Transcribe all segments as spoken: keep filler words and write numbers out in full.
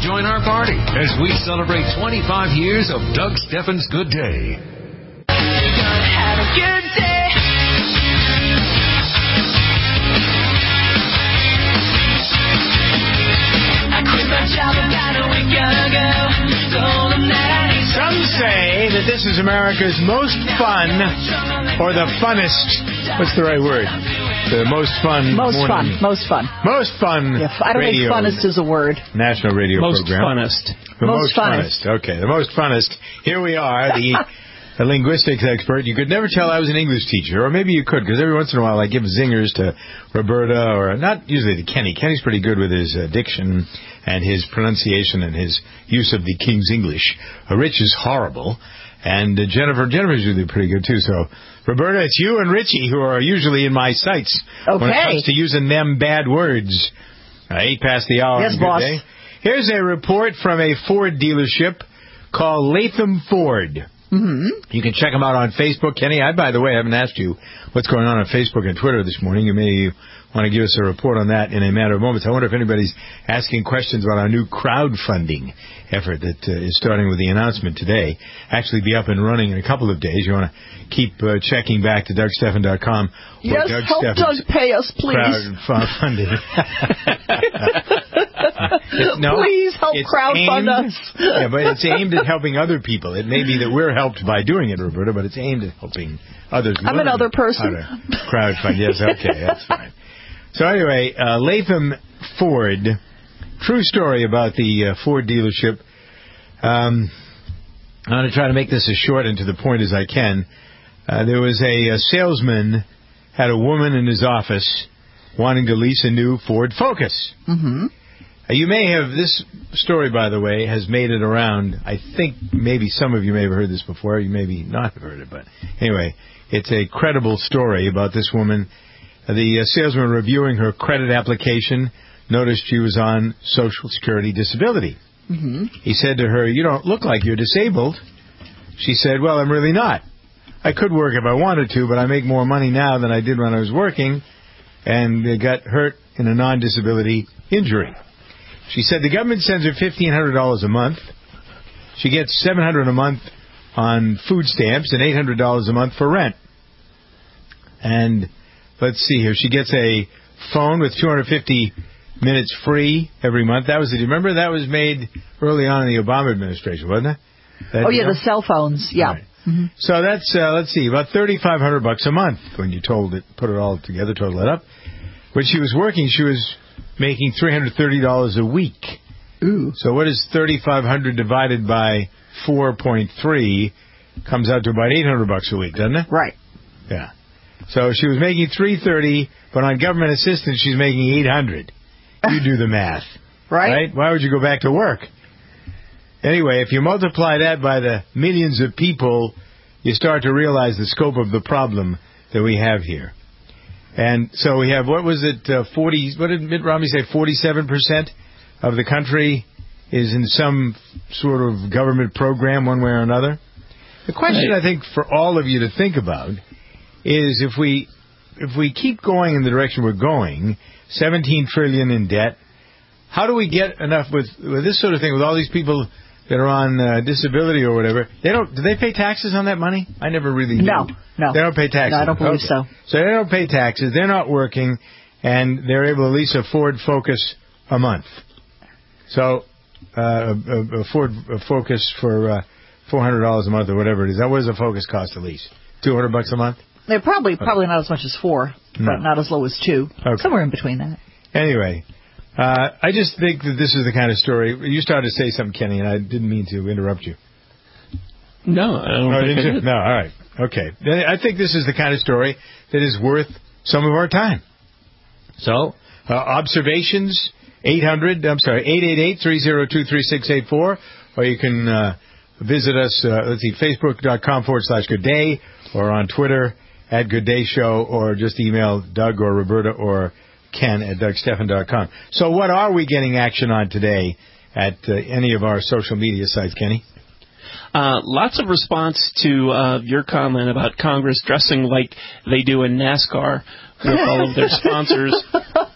join our party as we celebrate twenty-five years of Doug Steffens' Good Day. You're gonna have a good day. I quit my job about a week ago. Told them that I need Some say that this is America's most fun, or the funnest. What's the right word? The most fun. Most morning. fun. Most fun. Most fun. Yeah, I don't radio, think funnest is a word. National radio most program. Funnest. The most, most funnest. funnest. Okay, the most funnest. Here we are, the, the linguistics expert. You could never tell I was an English teacher, or maybe you could, because every once in a while I give zingers to Roberta, or not usually to Kenny. Kenny's pretty good with his uh, diction and his pronunciation and his use of the King's English. Uh, Rich is horrible. And uh, Jennifer, Jennifer's really pretty good, too. So, Roberta, it's you and Richie who are usually in my sights okay. when it comes to using them bad words. Uh, eight past the hour. Yes, Good boss. day. Here's a report from a Ford dealership called Latham Ford. Mm-hmm. You can check them out on Facebook. Kenny, I, by the way, haven't asked you what's going on on Facebook and Twitter this morning. You may want to give us a report on that in a matter of moments. I wonder if anybody's asking questions about our new crowdfunding effort that uh, is starting with the announcement today. Actually be up and running in a couple of days. You want to keep uh, checking back to Doug Steffen dot com. Yes, Doug help Steffens Doug pay us, please. Crowdfunding. No, please help crowdfund aimed, us. Yeah, but it's aimed at helping other people. It may be that we're helped by doing it, Roberta, but it's aimed at helping others. I'm another person. Crowdfund. Yes, okay, that's fine. So anyway, uh, Latham Ford, true story about the uh, Ford dealership. Um, I'm going to try to make this as short and to the point as I can. Uh, there was a, a salesman had a woman in his office wanting to lease a new Ford Focus. Mm-hmm. Uh, you may have, this story, by the way, has made it around. I think maybe some of you may have heard this before. You maybe not have heard it, but anyway, it's a credible story about this woman. The uh, salesman reviewing her credit application noticed she was on Social Security disability. Mm-hmm. He said to her, "You don't look like you're disabled." She said, "Well, I'm really not. I could work if I wanted to, but I make more money now than I did when I was working," and uh, got hurt in a non-disability injury. She said the government sends her fifteen hundred dollars a month. She gets seven hundred dollars a month on food stamps and eight hundred dollars a month for rent. And let's see here. She gets a phone with two hundred fifty minutes free every month. That was it. Remember that was made early on in the Obama administration, wasn't it? That oh, yeah, deal? the cell phones. Yeah. Right. Mm-hmm. So that's, uh, let's see, about thirty-five hundred bucks a month when you told it, put it all together, total it up. When she was working, she was making three hundred thirty dollars a week. Ooh. So what is thirty-five hundred divided by four point three? Comes out to about eight hundred bucks a week, doesn't it? Right. Yeah. So she was making three hundred thirty, but on government assistance, she's making eight hundred. You do the math. Right. Right? Why would you go back to work? Anyway, if you multiply that by the millions of people, you start to realize the scope of the problem that we have here. And so we have, what was it, uh, forty, what did Mitt Romney say, forty-seven percent of the country is in some sort of government program one way or another? The question, right. I think, for all of you to think about is if we if we keep going in the direction we're going, seventeen trillion dollars in debt, how do we get enough with, with this sort of thing, with all these people that are on uh, disability or whatever? They don't. Do they pay taxes on that money? I never really knew. No, no. They don't pay taxes. No, I don't believe okay. so. So they don't pay taxes. They're not working, and they're able to lease a Ford Focus a month. So uh, a, a Ford a Focus for uh, four hundred dollars a month or whatever it is. That what does a Focus cost to lease? two hundred bucks a month? They're probably probably not as much as four, no. but not as low as two. Okay. Somewhere in between that. Anyway, uh, I just think that this is the kind of story. You started to say something, Kenny, and I didn't mean to interrupt you. No, I don't no, think didn't I you? did. No, all right. Okay. I think this is the kind of story that is worth some of our time. So, uh, observations, eight hundred, I'm sorry, eight eight eight, three oh two, three six eight four, or you can uh, visit us, uh, let's see, facebook.com forward slash good day, or on Twitter at Good Day Show, or just email Doug or Roberta or Ken at Doug Steffen dot com. So what are we getting action on today at uh, any of our social media sites, Kenny? Uh, lots of response to uh, your comment about Congress dressing like they do in NASCAR with all of their sponsors. Uh,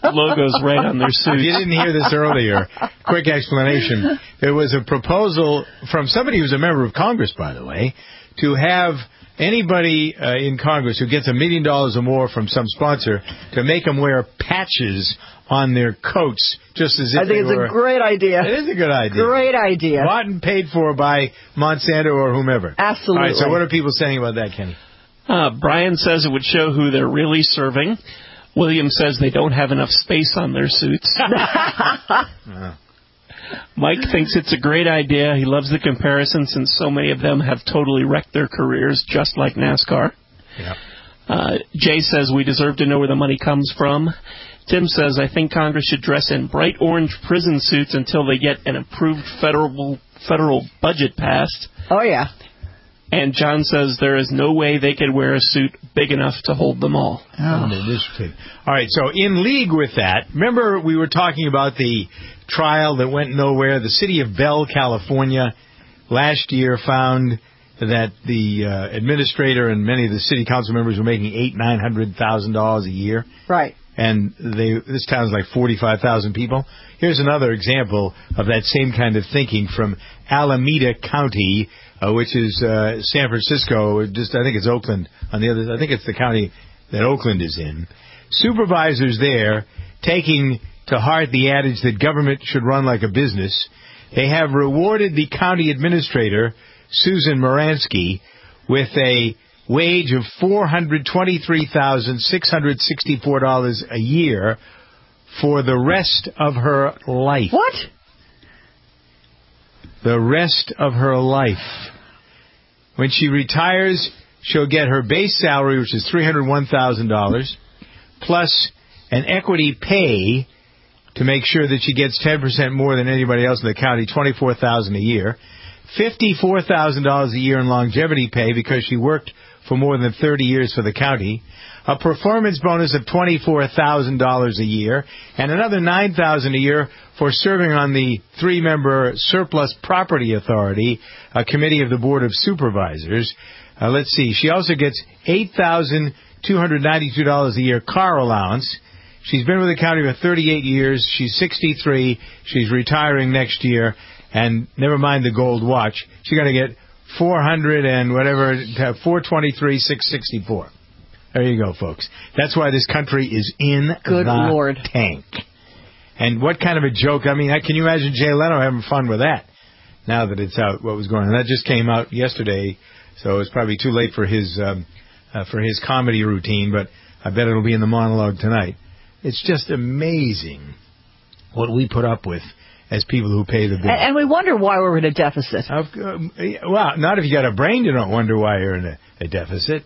logos right on their If you suits. didn't hear this earlier, quick explanation. There was a proposal from somebody who's a member of Congress, by the way, to have anybody uh, in Congress who gets a million dollars or more from some sponsor to make them wear patches on their coats, just as if I think they it's were... a great idea. It is a good idea. Great idea. Bought and paid for by Monsanto or whomever. Absolutely. All right, so what are people saying about that, Kenny? Uh, Brian says it would show who they're really serving. William says they don't have enough space on their suits. Uh, Mike thinks it's a great idea. He loves the comparison since so many of them have totally wrecked their careers, just like NASCAR. yeah. Uh, Jay says we deserve to know where the money comes from. Tim says, I think Congress should dress in bright orange prison suits until they get an approved federal federal budget passed. Oh, yeah. And John says there is no way they could wear a suit big enough to hold them all. Oh. All right, so in league with that, remember we were talking about the trial that went nowhere. The city of Bell, California, last year found that the uh, administrator and many of the city council members were making eight, nine hundred thousand dollars a year. Right. And they this town's like forty-five thousand people. Here's another example of that same kind of thinking from Alameda County, uh, which is uh, San Francisco. Just I think it's Oakland on the other. I think it's the county that Oakland is in. Supervisors there taking to heart the adage that government should run like a business. They have rewarded the county administrator, Susan Moransky, with a wage of four hundred twenty-three thousand six hundred sixty-four dollars a year for the rest of her life. What? The rest of her life. When she retires, she'll get her base salary, which is three hundred one thousand dollars, plus an equity pay to make sure that she gets ten percent more than anybody else in the county, twenty-four thousand dollars a year, fifty-four thousand dollars a year in longevity pay because she worked for more than thirty years for the county, a performance bonus of twenty-four thousand dollars a year, and another nine thousand dollars a year for serving on the three-member Surplus Property Authority, a committee of the Board of Supervisors. Uh, let's see. She also gets eight thousand two hundred ninety-two dollars a year car allowance. She's been with the county for thirty-eight years. She's sixty-three. She's retiring next year. And never mind the gold watch. She's going to get four hundred and whatever, four twenty-three six sixty-four. There you go, folks. That's why this country is in Good the Lord. tank. And what kind of a joke? I mean, can you imagine Jay Leno having fun with that? Now that it's out, what was going on? That just came out yesterday, so it's probably too late for his um, uh, for his comedy routine. But I bet it'll be in the monologue tonight. It's just amazing what we put up with as people who pay the bill. And, and we wonder why we're in a deficit. Of, um, well, not if you got a brain, you don't wonder why you're in a, a deficit.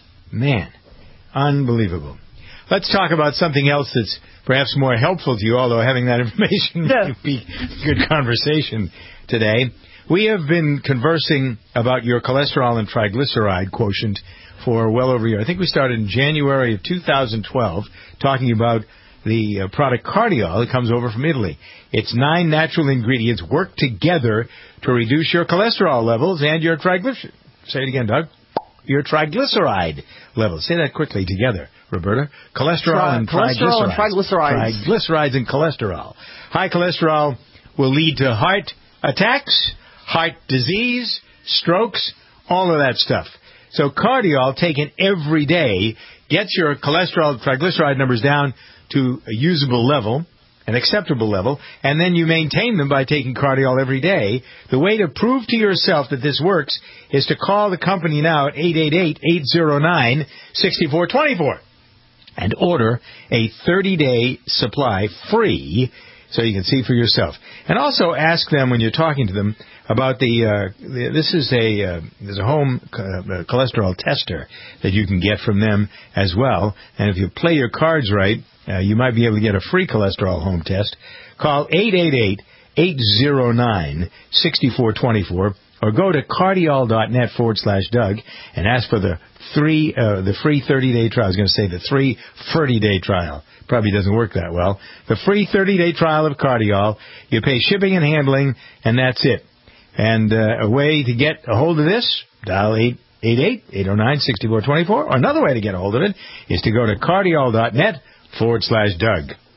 Man, unbelievable. Let's talk about something else that's perhaps more helpful to you, although having that information Yeah. might be good conversation today. We have been conversing about your cholesterol and triglyceride quotient for well over a year. I think we started in January of two thousand twelve talking about the uh, product Cardiol that comes over from Italy. Its nine natural ingredients work together to reduce your cholesterol levels and your triglyceride. Say it again, Doug. Your triglyceride levels. Say that quickly together, Roberta. Cholesterol Tri- and cholesterol triglycerides. and triglycerides. Triglycerides and cholesterol. High cholesterol will lead to heart attacks, heart disease, strokes, all of that stuff. So Cardiol, taken every day, gets your cholesterol triglyceride numbers down to a usable level, an acceptable level, and then you maintain them by taking Cardiol every day. The way to prove to yourself that this works is to call the company now at eight eight eight, eight zero nine, six four two four and order a thirty-day supply free so you can see for yourself. And also ask them when you're talking to them about the, uh, the this is a, uh, there's a home uh, cholesterol tester that you can get from them as well. And if you play your cards right, uh, you might be able to get a free cholesterol home test. Call eight eight eight, eight zero nine, six four two four or go to cardiol.net forward slash Doug and ask for the three, uh, the free thirty-day trial. I was going to say the free thirty-day trial. Probably doesn't work that well. The free thirty-day trial of Cardiol. You pay shipping and handling, and that's it. And uh, a way to get a hold of this, dial eight eight eight, eight zero nine, six four two four. Or another way to get a hold of it is to go to cardiol.net forward slash Doug.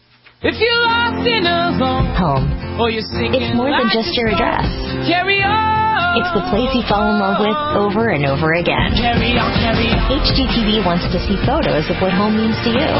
If you're lost and alone, Home. or you're singing It's more than like just your address. carry on. It's the place you fall in love with over and over again. Carry on, carry on. H G T V wants to see photos of what home means to you.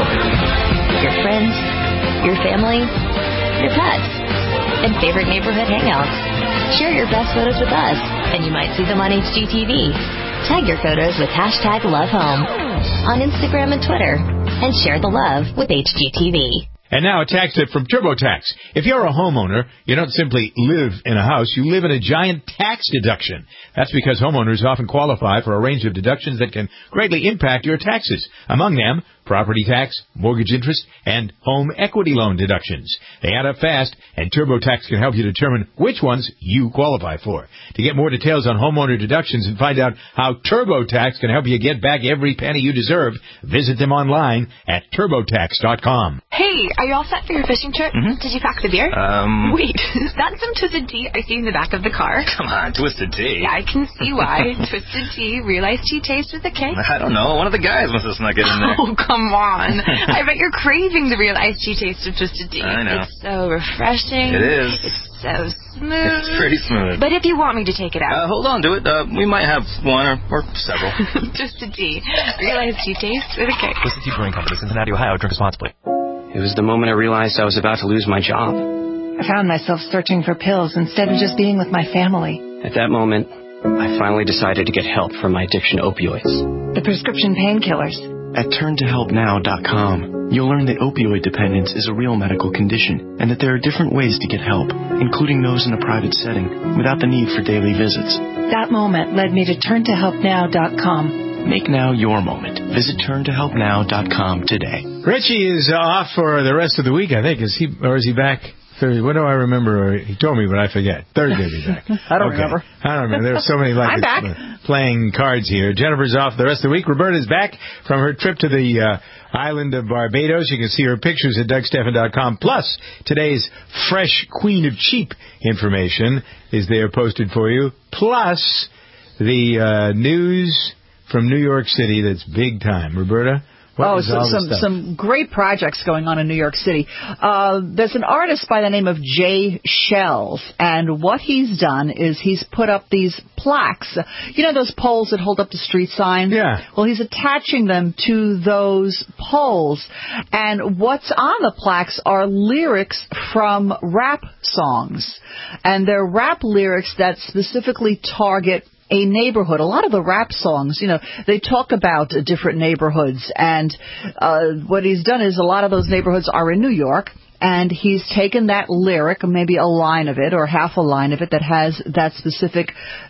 Your friends, your family, your pets, and favorite neighborhood hangouts. Share your best photos with us, and you might see them on H G T V. Tag your photos with hashtag LoveHome on Instagram and Twitter, and share the love with H G T V. And now a tax tip from TurboTax. If you're a homeowner, you don't simply live in a house, you live in a giant tax deduction. That's because homeowners often qualify for a range of deductions that can greatly impact your taxes. Among them, property tax, mortgage interest, and home equity loan deductions. They add up fast, and TurboTax can help you determine which ones you qualify for. To get more details on homeowner deductions and find out how TurboTax can help you get back every penny you deserve, visit them online at turbotax dot com. Hey, are you all set for your fishing trip? Mm-hmm. Did you pack the beer? Um... Wait, that's some Twisted Tea I see in the back of the car. Come on, Twisted Tea. Yeah, I can see why. Twisted Tea, Real Iced Tea taste with a K. I don't know. One of the guys must have snuck it in there. Oh, come on. I bet you're craving the Real Iced Tea taste of Twisted Tea. I know. It's so refreshing. It is. It's so smooth. It's pretty smooth. But if you want me to take it out. Uh, hold on to it. Uh, we might have one or, or several. Twisted Tea, Real Iced Tea taste with a K. Twisted Tea Brewing Company, Cincinnati, Ohio. Drink responsibly. It was the moment I realized I was about to lose my job. I found myself searching for pills instead of just being with my family. At that moment, I finally decided to get help from my addiction to opioids. The prescription painkillers. At turn to help now dot com, you'll learn that opioid dependence is a real medical condition and that there are different ways to get help, including those in a private setting, without the need for daily visits. That moment led me to turn to help now dot com. Make now your moment. Visit turn to help now dot com today. Richie is off for the rest of the week, I think. Is he, or is he back Thursday? What do I remember? He told me, but I forget. Thursday he's back. I don't okay. remember. I don't remember. There are so many like I'm back. playing cards here. Jennifer's off the rest of the week. Roberta's back from her trip to the uh, island of Barbados. You can see her pictures at Doug Stephan dot com. Plus, today's fresh Queen of Cheap information is there posted for you. Plus, the uh, news from New York City that's big time. Roberta? What oh, is so all some this stuff? some great projects going on in New York City. Uh, there's an artist by the name of Jay Shells, and what he's done is he's put up these plaques. You know those poles that hold up the street signs? Yeah. Well, he's attaching them to those poles, and what's on the plaques are lyrics from rap songs, and they're rap lyrics that specifically target a neighborhood. A lot of the rap songs, you know, they talk about uh, different neighborhoods, and uh, what he's done is a lot of those neighborhoods are in New York, and he's taken that lyric, maybe a line of it or half a line of it that has that specific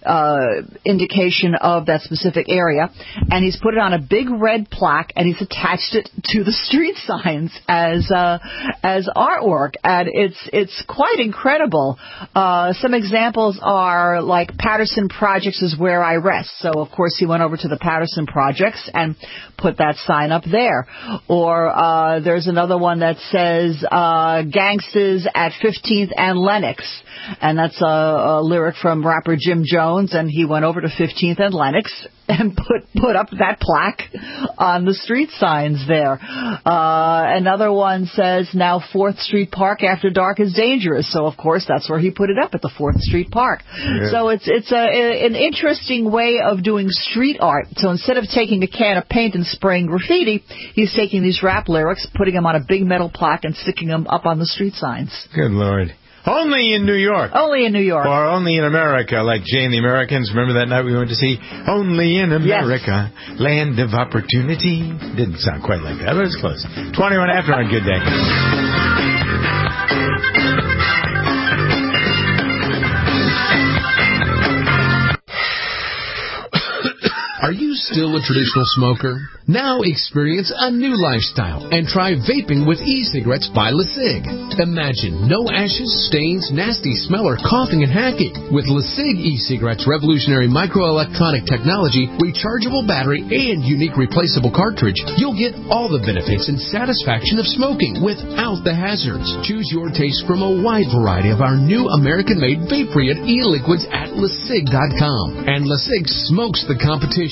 uh, indication of that specific area, and he's put it on a big red plaque, and he's attached it to the street signs as uh, as artwork, and it's it's quite incredible. Uh, some examples are like Patterson Projects is where I rest. So of course he went over to the Patterson Projects and put that sign up there. Or uh, there's another one that says uh, Gangsters at fifteenth and Lenox. And that's a, a lyric from rapper Jim Jones, and he went over to fifteenth and Lenox and put put up that plaque on the street signs there. Uh, another one says, now fourth Street Park after dark is dangerous. So, of course, that's where he put it up, at the fourth Street Park. Yeah. So it's it's a, a, an interesting way of doing street art. So instead of taking a can of paint and spraying graffiti, he's taking these rap lyrics, putting them on a big metal plaque, and sticking them up on the street signs. Good Lord. Only in New York. Only in New York. Or only in America, like Jay and the Americans. Remember that night we went to see Only in America, yes. Land of Opportunity? Didn't sound quite like that, but it's close. twenty-one after on Good Day. Are you still a traditional smoker? Now experience a new lifestyle and try vaping with e-cigarettes by LeSig. Imagine no ashes, stains, nasty smell, or coughing and hacking. With LeSig e-cigarettes' revolutionary microelectronic technology, rechargeable battery, and unique replaceable cartridge, you'll get all the benefits and satisfaction of smoking without the hazards. Choose your taste from a wide variety of our new American-made vape-free e-liquids at LeSig dot com. And LeSig smokes the competition.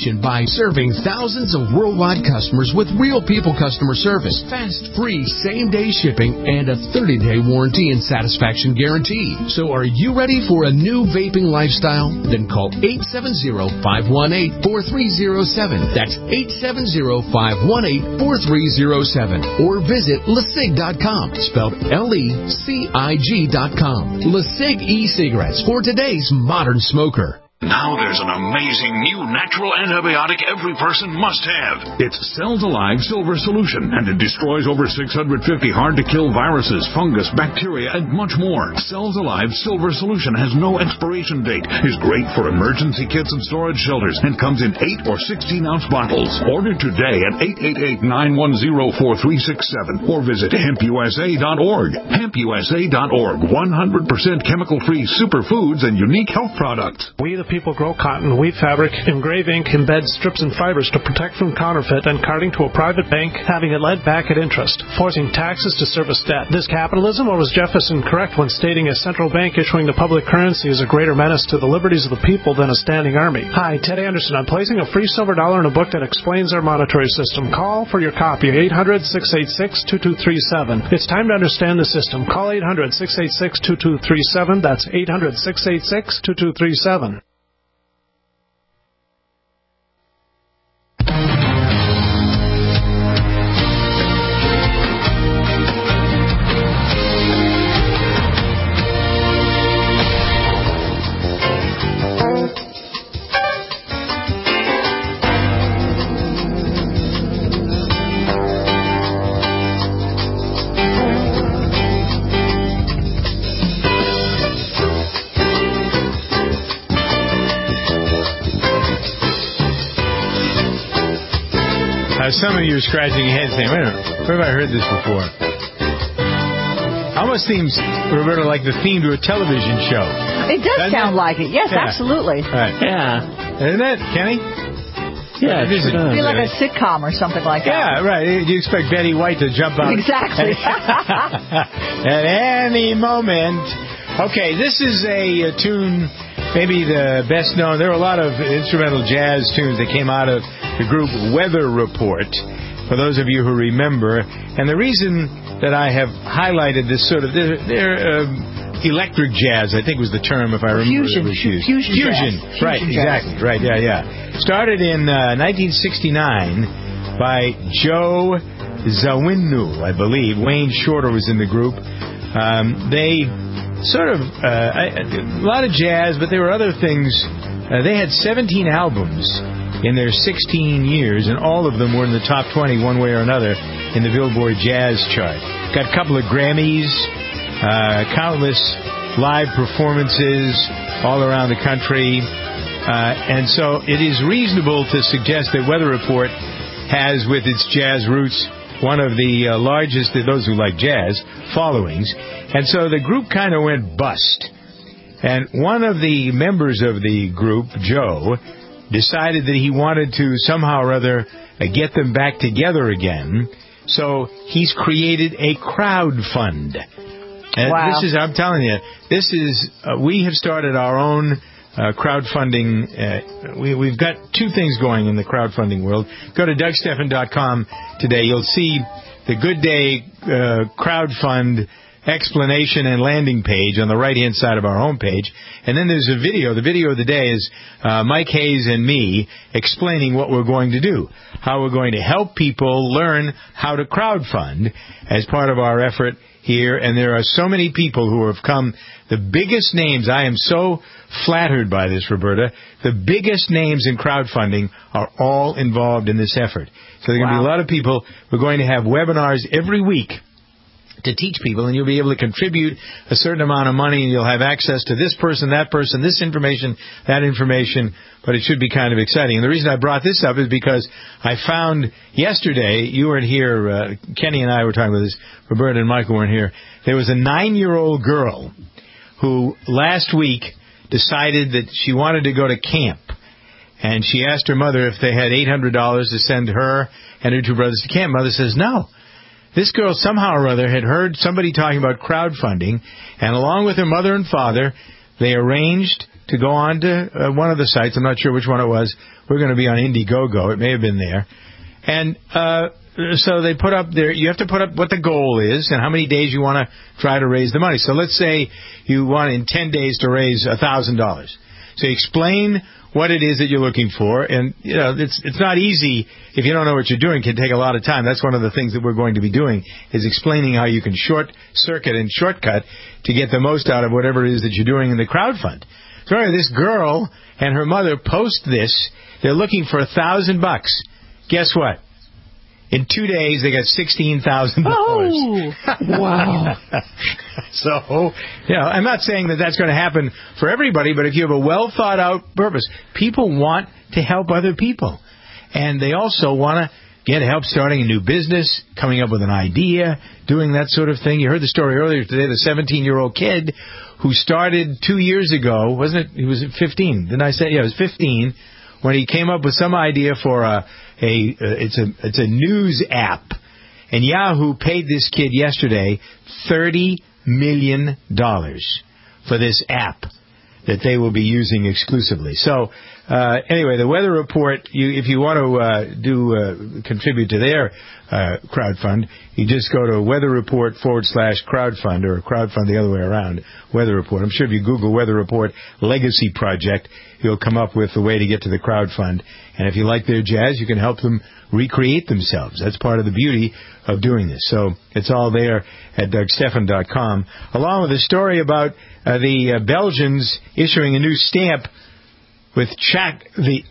reputation by serving thousands of worldwide customers with real people customer service, fast, free, same-day shipping, and a thirty-day warranty and satisfaction guarantee. So are you ready for a new vaping lifestyle? Then call eight seven zero, five one eight, four three zero seven. That's eight seven zero, five one eight, four three zero seven. Or visit lecig dot com, spelled L E C I G dot com. LeCig e-cigarettes for today's modern smoker. Now there's an amazing new natural antibiotic every person must have. It's Cells Alive Silver Solution, and it destroys over six hundred fifty hard-to-kill viruses, fungus, bacteria, and much more. Cells Alive Silver Solution has no expiration date, is great for emergency kits and storage shelters, and comes in eight or sixteen-ounce bottles. Order today at eight eight eight, nine one zero, four three six seven or visit hemp u s a dot org. hemp u s a dot org, one hundred percent chemical-free superfoods and unique health products. We the people grow cotton, weave fabric, engrave ink, embed strips and fibers to protect from counterfeit and carting to a private bank, having it lent back at interest, forcing taxes to service debt. This capitalism, or was Jefferson correct when stating a central bank issuing the public currency is a greater menace to the liberties of the people than a standing army? Hi, Ted Anderson. I'm placing a free silver dollar in a book that explains our monetary system. Call for your copy, eight hundred, six eight six, two two three seven. It's time to understand the system. Call eight hundred, six eight six, two two three seven. That's eight hundred, six eight six, two two three seven. Some of you are scratching your head saying, wait a minute, where have I heard this before? Almost seems, Roberta, like the theme to a television show. It does Doesn't sound it? like it. Yes, Yeah. absolutely. Right. Yeah. Isn't it, Kenny? Yeah, it is. It'd be like a sitcom or something like that. Yeah, right. You expect Betty White to jump out. Exactly. At any moment. Okay, this is a, a tune, maybe the best known. There were a lot of instrumental jazz tunes that came out of the group Weather Report, for those of you who remember. And the reason that I have highlighted this sort of, they're, they're um, electric jazz, I think was the term, if I remember. Fusion. It was used. Fusion. Fusion. Jazz. Right, Fusion exactly. jazz. Right, yeah, yeah. Started in uh, nineteen sixty-nine by Joe Zawinul, I believe. Wayne Shorter was in the group. Um, they sort of, uh, a lot of jazz, but there were other things. Uh, they had seventeen albums in their sixteen years, and all of them were in the top twenty one way or another in the Billboard Jazz chart. Got a couple of Grammys, uh, countless live performances all around the country. Uh, and so it is reasonable to suggest that Weather Report has, with its jazz roots, one of the uh, largest, those who like jazz, followings. And so the group kind of went bust. And one of the members of the group, Joe, decided that he wanted to somehow or other uh, get them back together again. So he's created a crowd fund. And wow. This is, I'm telling you, this is, uh, we have started our own uh, crowdfunding. Uh, we, we've got two things going in the crowdfunding world. Go to Doug Stephan dot com today. You'll see the Good Day uh, crowdfund explanation and landing page on the right-hand side of our homepage. And then there's a video. The video of the day is uh, Mike Hayes and me explaining what we're going to do, how we're going to help people learn how to crowdfund as part of our effort here. And there are so many people who have come, the biggest names. I am so flattered by this, Roberta. The biggest names in crowdfunding are all involved in this effort. So there are going to Wow. be a lot of people. We're going to have webinars every week to teach people, and you'll be able to contribute a certain amount of money, and you'll have access to this person, that person, this information, that information, but it should be kind of exciting. And the reason I brought this up is because I found yesterday, you weren't here, uh, Kenny and I were talking about this, Roberta and Michael weren't here, there was a nine-year-old girl who last week decided that she wanted to go to camp. And she asked her mother if they had eight hundred dollars to send her and her two brothers to camp. Mother says, no. This girl somehow or other had heard somebody talking about crowdfunding, and along with her mother and father, they arranged to go on to uh, one of the sites. I'm not sure which one it was. We're going to be on Indiegogo. It may have been there. And uh, so they put up there, you have to put up what the goal is and how many days you want to try to raise the money. So let's say you want in ten days to raise one thousand dollars. So you explain what it is that you're looking for. And, you know, it's it's not easy if you don't know what you're doing. It can take a lot of time. That's one of the things that we're going to be doing is explaining how you can short circuit and shortcut to get the most out of whatever it is that you're doing in the crowdfund. So anyway, this girl and her mother post this. They're looking for a thousand bucks. Guess what? In two days, they got sixteen thousand dollars. Oh, wow. So, you know, I'm not saying that that's going to happen for everybody, but if you have a well-thought-out purpose, people want to help other people. And they also want to get help starting a new business, coming up with an idea, doing that sort of thing. You heard the story earlier today, the seventeen-year-old kid who started two years ago, wasn't it? He was fifteen. Didn't I say? Yeah, he was fifteen. When he came up with some idea for a, a uh, it's a it's a news app, and Yahoo paid this kid yesterday thirty million dollars for this app that they will be using exclusively. So uh, anyway, the Weather Report. You, if you want to uh, do uh, contribute to their uh, crowdfund, you just go to Weather Report forward slash crowdfund or crowdfund the other way around. Weather Report. I'm sure if you Google Weather Report Legacy Project, you'll come up with the way to get to the crowdfund. And if you like their jazz, you can help them recreate themselves. That's part of the beauty of doing this. So it's all there at Doug Stephan dot com, along with a story about uh, the uh, Belgians issuing a new stamp with choc- the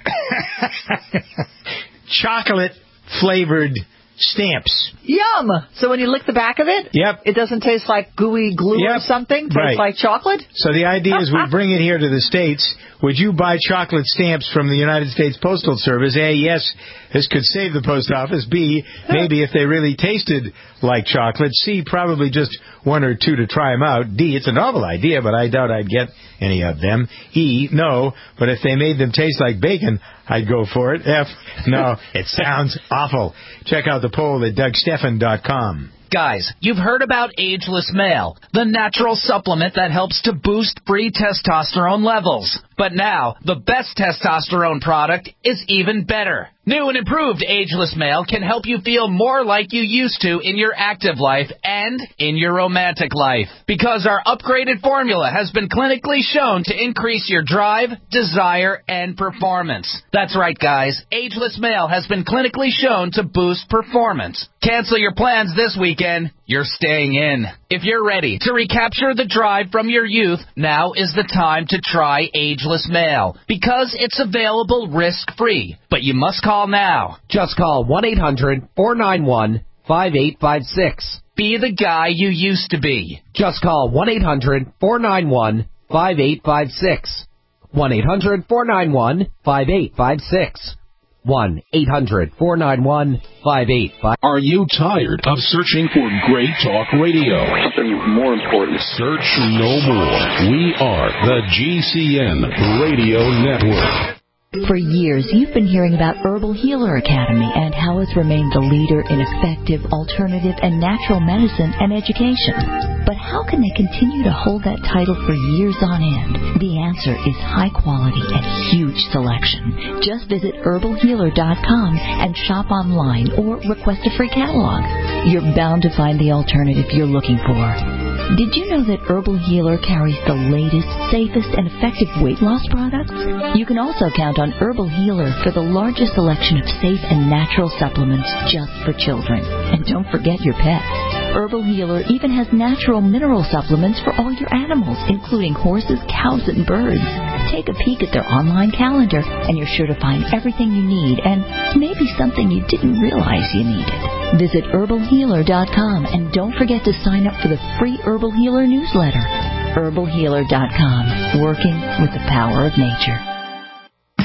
chocolate-flavored stamps. Yum! So when you lick the back of it, yep. it doesn't taste like gooey glue yep. or something? Tastes right. like chocolate? So the idea is we bring it here to the States. Would you buy chocolate stamps from the United States Postal Service? A, yes, this could save the post office. B, maybe if they really tasted like chocolate. C, probably just one or two to try them out. D, it's a novel idea, but I doubt I'd get any of them. E, no, but if they made them taste like bacon, I'd go for it. F, no, it sounds awful. Check out the poll at Doug Stephan dot com. Guys, you've heard about Ageless Male, the natural supplement that helps to boost free testosterone levels. But now, the best testosterone product is even better. New and improved Ageless Male can help you feel more like you used to in your active life and in your romantic life. Because our upgraded formula has been clinically shown to increase your drive, desire, and performance. That's right, guys. Ageless Male has been clinically shown to boost performance. Cancel your plans this weekend. You're staying in. If you're ready to recapture the drive from your youth, now is the time to try Ageless Male. Because it's available risk-free. But you must call now. Just call one eight hundred four nine one five eight five six. Be the guy you used to be. Just call one eight hundred four nine one five eight five six. one eight hundred four nine one five eight five six. one eight hundred four nine one five eight five six. Are you tired of searching for great talk radio? Something more important. Search no more. We are the G C N Radio Network. For years, you've been hearing about Herbal Healer Academy and how it's remained the leader in effective, alternative, and natural medicine and education. But how can they continue to hold that title for years on end? The answer is high quality and huge selection. Just visit herbal healer dot com and shop online or request a free catalog. You're bound to find the alternative you're looking for. Did you know that Herbal Healer carries the latest, safest, and effective weight loss products? You can also count on Herbal Healer for the largest selection of safe and natural supplements just for children. And don't forget your pets. Herbal Healer even has natural mineral supplements for all your animals, including horses, cows, and birds. Take a peek at their online calendar, and you're sure to find everything you need and maybe something you didn't realize you needed. Visit herbal healer dot com and don't forget to sign up for the free Herbal Healer newsletter. herbal healer dot com, working with the power of nature.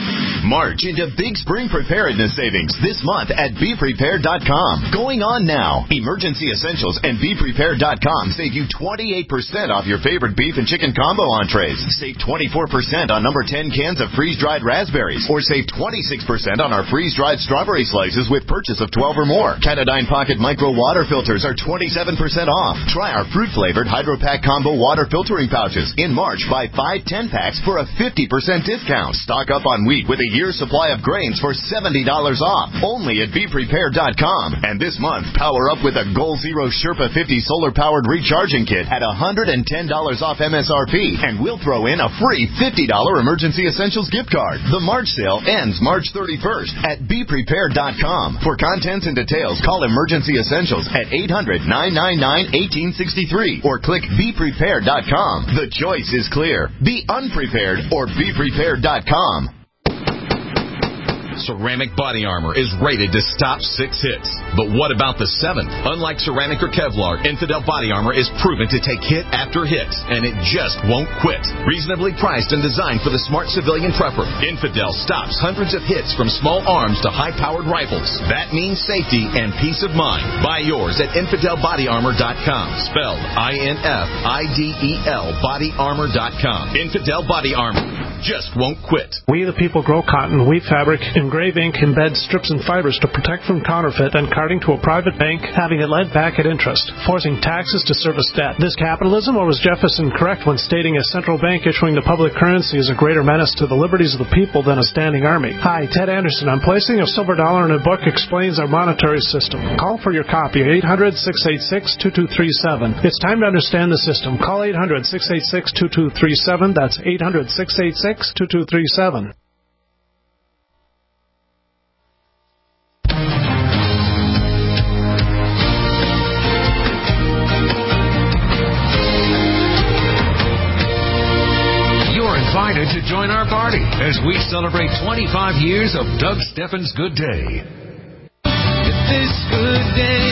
March into big spring preparedness savings this month at be prepared dot com. Going on now. Emergency Essentials and be prepared dot com save you twenty-eight percent off your favorite beef and chicken combo entrees. Save twenty-four percent on number ten cans of freeze-dried raspberries. Or save twenty-six percent on our freeze-dried strawberry slices with purchase of twelve or more. Katadyn Pocket Micro Water Filters are twenty-seven percent off. Try our fruit-flavored Hydro Pack Combo Water Filtering Pouches. In March, buy five ten-packs for a fifty percent discount. Stock up on wheat with a year's supply of grains for seventy dollars off. Only at be prepared dot com. And this month, power up with a Goal Zero Sherpa fifty solar-powered recharging kit at one hundred ten dollars off M S R P. And we'll throw in a free fifty dollars Emergency Essentials gift card. The March sale ends March thirty-first at be prepared dot com. For contents and details, call Emergency Essentials at eight hundred, nine nine nine, one eight six three or click be prepared dot com. The choice is clear. Be unprepared or be prepared dot com. Ceramic Body Armor is rated to stop six hits. But what about the seventh? Unlike ceramic or Kevlar, Infidel Body Armor is proven to take hit after hit, and it just won't quit. Reasonably priced and designed for the smart civilian prepper, Infidel stops hundreds of hits from small arms to high-powered rifles. That means safety and peace of mind. Buy yours at infidel body armor dot com, spelled I N F I D E L body armor dot com. Infidel Body Armor just won't quit. We the people grow cotton, weave fabric, engrave ink, embed strips and fibers to protect from counterfeit and carting to a private bank, having it lent back at interest, forcing taxes to service debt. This capitalism, or was Jefferson correct when stating a central bank issuing the public currency is a greater menace to the liberties of the people than a standing army? Hi, Ted Anderson. I'm placing a silver dollar in a book explains our monetary system. Call for your copy, eight hundred, six eight six, two two three seven. It's time to understand the system. Call eight hundred, six eight six, two two three seven. That's eight hundred, six eight six, two two three seven. Invited to join our party as we celebrate twenty-five years of Doug Steffens' Good Day. This good day,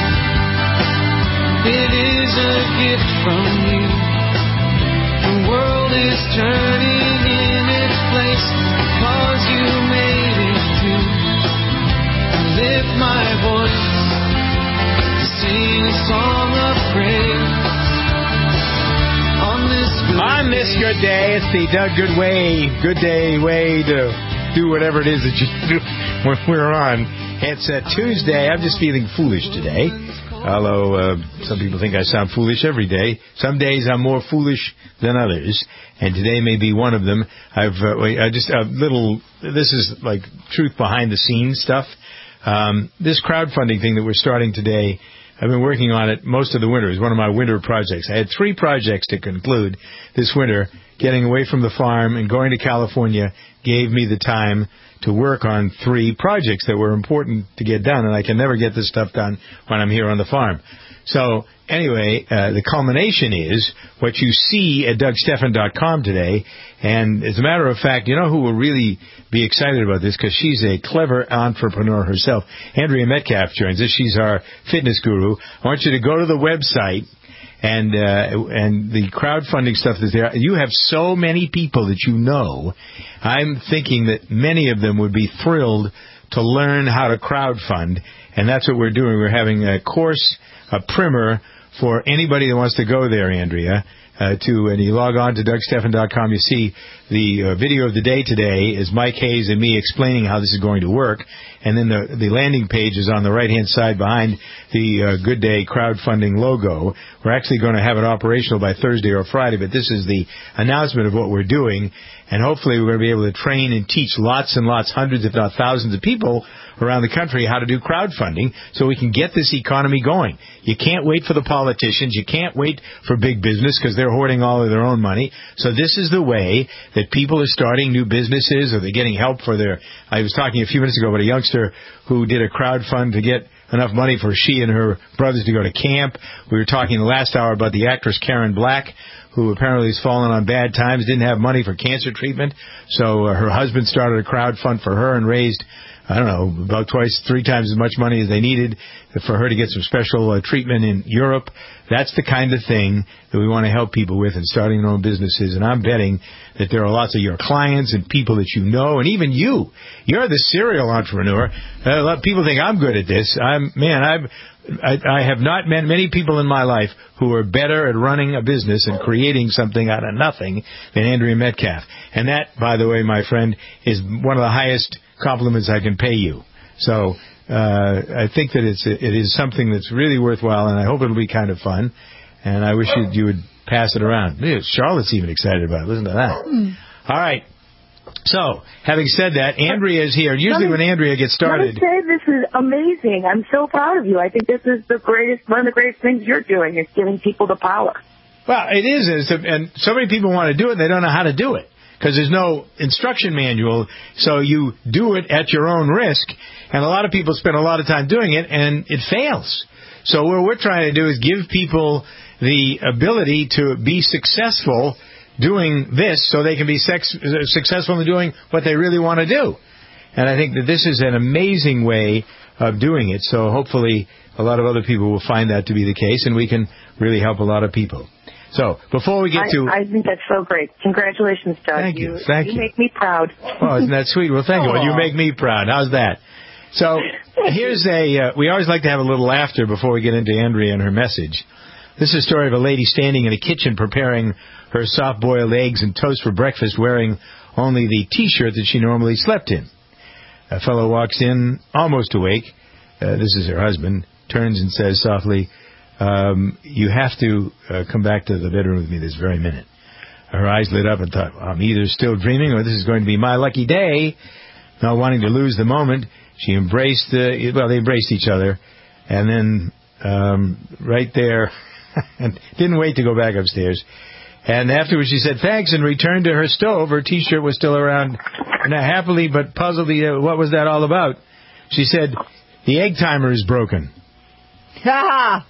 it is a gift from you. The world is turning in its place because you made it too. I lift my voice to sing a song of praise. On this good day, it's the Doug Good Way, good day way to do whatever it is that you do when we're on. It's a Tuesday. I'm just feeling foolish today, although uh, some people think I sound foolish every day. Some days I'm more foolish than others, and today may be one of them. I've uh, I just a little. This is like truth behind the scenes stuff. Um, this crowdfunding thing that we're starting today. I've been working on it most of the winter. It's one of my winter projects. I had three projects to conclude this winter. Getting away from the farm and going to California gave me the time to work on three projects that were important to get done, and I can never get this stuff done when I'm here on the farm. So anyway, uh, the culmination is what you see at Doug Stephan dot com today. And as a matter of fact, you know who will really be excited about this, because she's a clever entrepreneur herself. Andrea Metcalf joins us. She's our fitness guru. I want you to go to the website and uh, and the crowdfunding stuff that's there. You have so many people that you know. I'm thinking that many of them would be thrilled to learn how to crowdfund, and that's what we're doing. We're having a course, a primer for anybody that wants to go there, Andrea. Uh, to and you log on to Doug Stephan dot com, you see the uh, video of the day today is Mike Hayes and me explaining how this is going to work, and then the the landing page is on the right hand side behind the uh, Good Day crowdfunding logo. We're actually going to have it operational by Thursday or Friday, but this is the announcement of what we're doing, and hopefully we're going to be able to train and teach lots and lots, hundreds if not thousands of people around the country how to do crowdfunding so we can get this economy going. You can't wait for the politicians. You can't wait for big business because they're hoarding all of their own money. So this is the way that people are starting new businesses, or they're getting help for their... I was talking a few minutes ago about a youngster who did a crowdfund to get enough money for she and her brothers to go to camp. We were talking the last hour about the actress Karen Black, who apparently has fallen on bad times, didn't have money for cancer treatment, so uh, her husband started a crowd fund for her and raised, I don't know, about twice, three times as much money as they needed for her to get some special uh, treatment in Europe. That's the kind of thing that we want to help people with in starting their own businesses. And I'm betting that there are lots of your clients and people that you know, and even you. You're the serial entrepreneur. Uh, a lot of people think I'm good at this. I'm man, I've I, I have not met many people in my life who are better at running a business and creating something out of nothing than Andrea Metcalf. And that, by the way, my friend, is one of the highest compliments I can pay you. So uh, I think that it's it is something that's really worthwhile, and I hope it'll be kind of fun. And I wish you, you would pass it around. Charlotte's even excited about it. Listen to that. Mm. All right. So, having said that, Andrea is here. Usually me, when Andrea gets started... Let me say this is amazing. I'm so proud of you. I think this is the greatest, one of the greatest things you're doing is giving people the power. Well, it is, it's a, and so many people want to do it, and they don't know how to do it, because there's no instruction manual, so you do it at your own risk, and a lot of people spend a lot of time doing it, and it fails. So what we're trying to do is give people the ability to be successful doing this so they can be sex, successful in doing what they really want to do. And I think that this is an amazing way of doing it. So hopefully a lot of other people will find that to be the case, and we can really help a lot of people. So before we get I, to... I think that's so great. Congratulations, Doug. Thank you. You, Thank you. You make me proud. Oh, isn't that sweet? Well, thank you. Well, you make me proud. How's that? So here's a... Uh, we always like to have a little laughter before we get into Andrea and her message. This is a story of a lady standing in a kitchen preparing her soft-boiled eggs and toast for breakfast, wearing only the T-shirt that she normally slept in. A fellow walks in, almost awake. Uh, this is her husband. Turns and says softly, um, you have to uh, come back to the bedroom with me this very minute. Her eyes lit up and thought, I'm either still dreaming or this is going to be my lucky day. Not wanting to lose the moment, she embraced, uh, well, they embraced each other. And then um, right there, and didn't wait to go back upstairs. And afterwards she said thanks and returned to her stove. Her T-shirt was still around. And happily but puzzledly, uh, what was that all about? She said, the egg timer is broken. Ha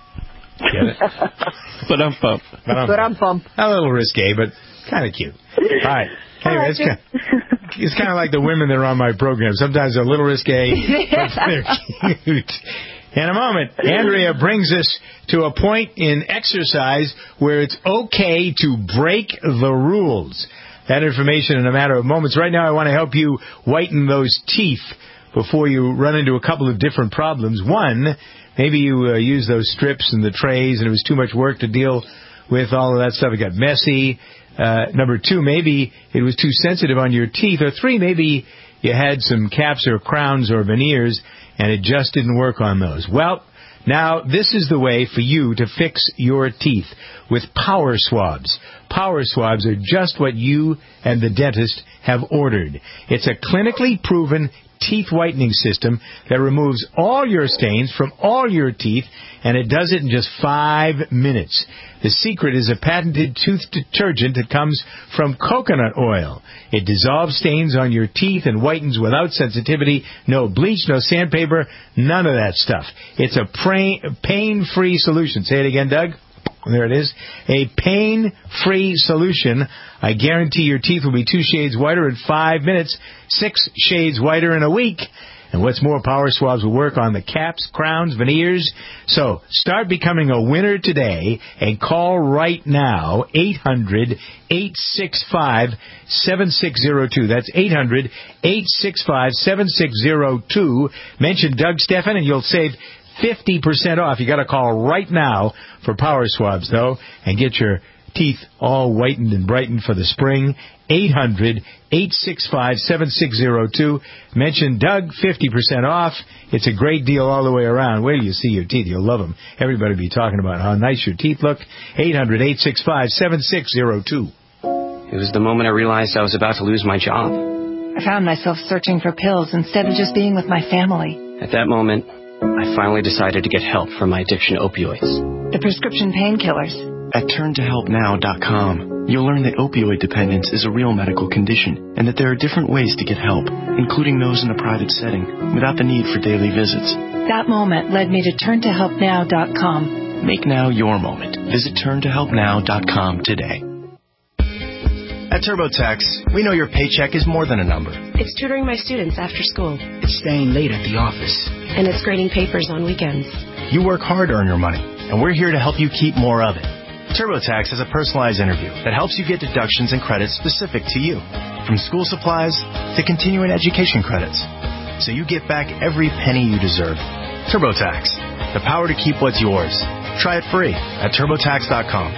Get it? Ba-dum-bump. Ba-dum-bump. A little risque, but kind of cute. All right. Anyway, it's kind, of, it's kind of like the women that are on my program. Sometimes they're a little risque, but they're cute. In a moment, Andrea brings us to a point in exercise where it's okay to break the rules. That information in a matter of moments. Right now, I want to help you whiten those teeth before you run into a couple of different problems. One, maybe you uh, use those strips and the trays and it was too much work to deal with all of that stuff. It got messy. Uh, number two, maybe it was too sensitive on your teeth. Or three, maybe you had some caps or crowns or veneers and it just didn't work on those. Well, now this is the way for you to fix your teeth with Power Swabs. Power Swabs are just what you and the dentist have ordered. It's a clinically proven teeth whitening system that removes all your stains from all your teeth, and it does it in just five minutes. The secret is a patented tooth detergent that comes from coconut oil. It dissolves stains on your teeth and whitens without sensitivity. No bleach, no sandpaper, none of that stuff. It's a pain-free solution. Say it again, Doug. There it is. A pain-free solution. I guarantee your teeth will be two shades whiter in five minutes, six shades whiter in a week. And what's more, Power Swabs will work on the caps, crowns, veneers. So start becoming a winner today and call right now, eight hundred, eight six five, seven six zero two. That's eight hundred, eight six five, seven six zero two. Mention Doug Stephan and you'll save fifty percent off. You got to call right now for Power Swabs, though, and get your teeth all whitened and brightened for the spring. eight hundred, eight six five, seven six zero two. Mention Doug, fifty percent off. It's a great deal all the way around. Wait till you see your teeth. You'll love them. Everybody will be talking about how nice your teeth look. eight hundred, eight six five, seven six zero two. It was the moment I realized I was about to lose my job. I found myself searching for pills instead of just being with my family. At that moment, I finally decided to get help from my addiction to opioids. The prescription painkillers. At turn to help now dot com, you'll learn that opioid dependence is a real medical condition and that there are different ways to get help, including those in a private setting, without the need for daily visits. That moment led me to turn to help now dot com. Make now your moment. Visit turn to help now dot com today. At TurboTax, we know your paycheck is more than a number. It's tutoring my students after school. It's staying late at the office. And it's grading papers on weekends. You work hard to earn your money, and we're here to help you keep more of it. TurboTax has a personalized interview that helps you get deductions and credits specific to you, from school supplies to continuing education credits, so you get back every penny you deserve. TurboTax, the power to keep what's yours. Try it free at TurboTax dot com.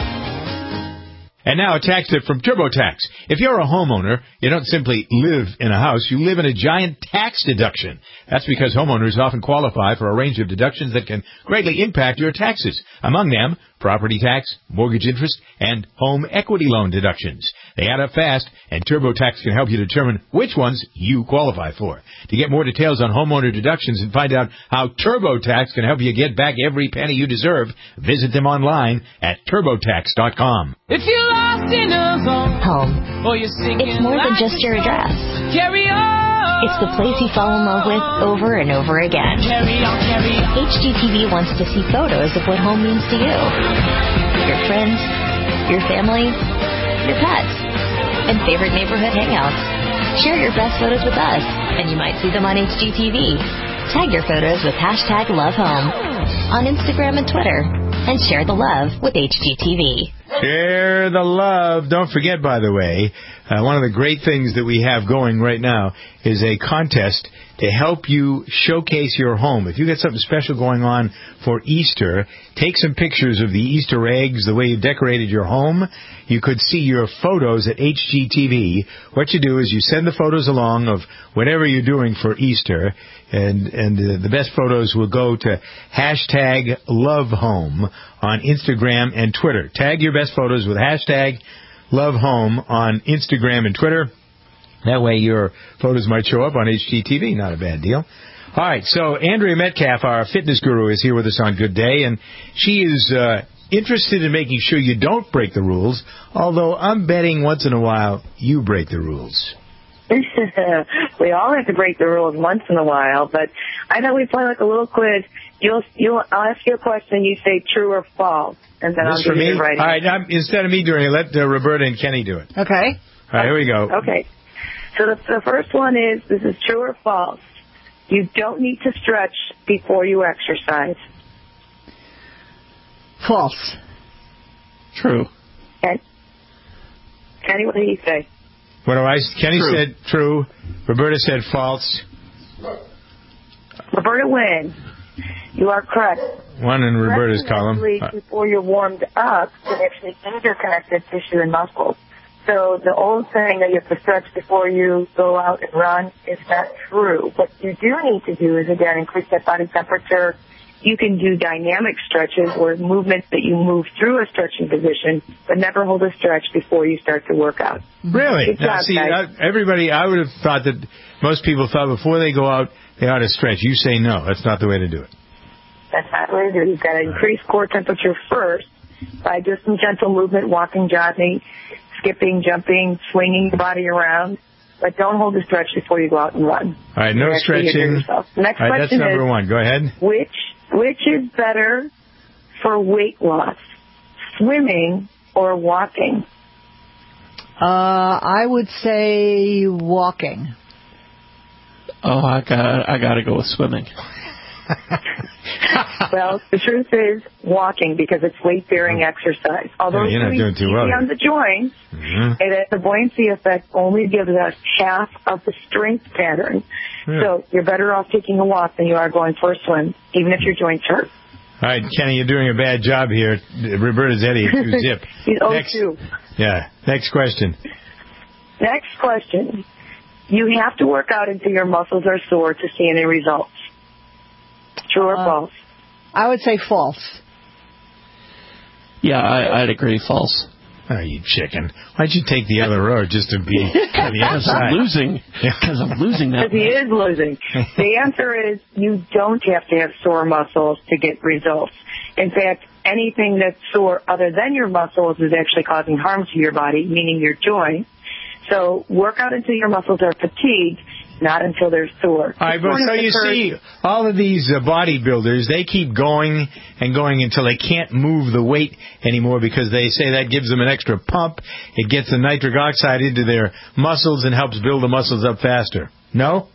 And now a tax tip from TurboTax. If you're a homeowner, you don't simply live in a house, you live in a giant tax deduction. That's because homeowners often qualify for a range of deductions that can greatly impact your taxes. Among them, property tax, mortgage interest, and home equity loan deductions. They add up fast, and TurboTax can help you determine which ones you qualify for. To get more details on homeowner deductions and find out how TurboTax can help you get back every penny you deserve, visit them online at TurboTax dot com. If you're lost in a zone, Home. or you're singing It's more than just your address. Carry on. It's the place you fall in love with over and over again. Carry on, carry on. H G T V wants to see photos of what home means to you. Your friends, your family, your pets, and favorite neighborhood hangouts. Share your best photos with us, and you might see them on H G T V. Tag your photos with hashtag LoveHome on Instagram and Twitter, and share the love with H G T V. Share the love. Don't forget, by the way, uh, one of the great things that we have going right now is a contest to help you showcase your home. If you got something special going on for Easter, take some pictures of the Easter eggs, the way you decorated your home. You could see your photos at H G T V. What you do is you send the photos along of whatever you're doing for Easter, and and uh, the best photos will go to hashtag LoveHome on Instagram and Twitter. Tag your best photos with hashtag LoveHome on Instagram and Twitter. That way your photos might show up on H G T V. Not a bad deal. All right, so Andrea Metcalf, our fitness guru, is here with us on Good Day, and she is uh, interested in making sure you don't break the rules, although I'm betting once in a while you break the rules. We all have to break the rules once in a while, but I know we play like a little quiz. You'll, you'll, I'll ask you a question, you say true or false, and then This I'll for give me? you the right All right, now, instead of me doing it, let uh, Roberta and Kenny do it. Okay. All right, here we go. Okay. So the, the first one is, this is true or false. You don't need to stretch before you exercise. False. True. Okay. Kenny, what do you say? What do I? Kenny True. said true. Roberta said false. Roberta wins. You are correct. One in Roberta's Stretching column. actually, Uh, before you're warmed up, can actually injure connective tissue and muscles. So the old saying that you have to stretch before you go out and run is not true. What you do need to do is, again, increase that body temperature. You can do dynamic stretches or movements that you move through a stretching position, but never hold a stretch before you start to work out. Really? Good Now, job, see, guys. uh, everybody, I would have thought that most people thought before they go out, they ought to stretch. You say no. That's not the way to do it. That's not the way to do it. You've got to increase core temperature first by just some gentle movement, walking, jogging, skipping, jumping, swinging the body around. But don't hold a stretch before you go out and run. All right, no You actually injure stretching. yourself. The next All right, that's question number is, one. Go ahead. Which which is better for weight loss, swimming or walking? Uh, I would say walking. Oh, I got I got to go with swimming. Well, the truth is walking because it's weight-bearing exercise. Although Yeah, you're not it's doing too easy well on here. the joints, Mhm. it has the buoyancy effect only gives us half of the strength pattern. Yeah. So you're better off taking a walk than you are going for a swim, even if your joints hurt. All right, Kenny, you're doing a bad job here. Roberta's Eddie, two zip. He's oh Next, two. yeah, next question. Next question. You have to work out until your muscles are sore to see any results. True or Uh, false? I would say false. Yeah, I, I'd agree. False. Oh, you chicken. Why'd you take the other road just to be on the Because I'm outside? losing. Because I'm losing that. Because he is losing. The answer is you don't have to have sore muscles to get results. In fact, anything that's sore other than your muscles is actually causing harm to your body, meaning your joints. So work out until your muscles are fatigued. not until they're sore. All right, but so you see, all of these uh, bodybuilders, they keep going and going until they can't move the weight anymore because they say that gives them an extra pump. It gets the nitric oxide into their muscles and helps build the muscles up faster. No?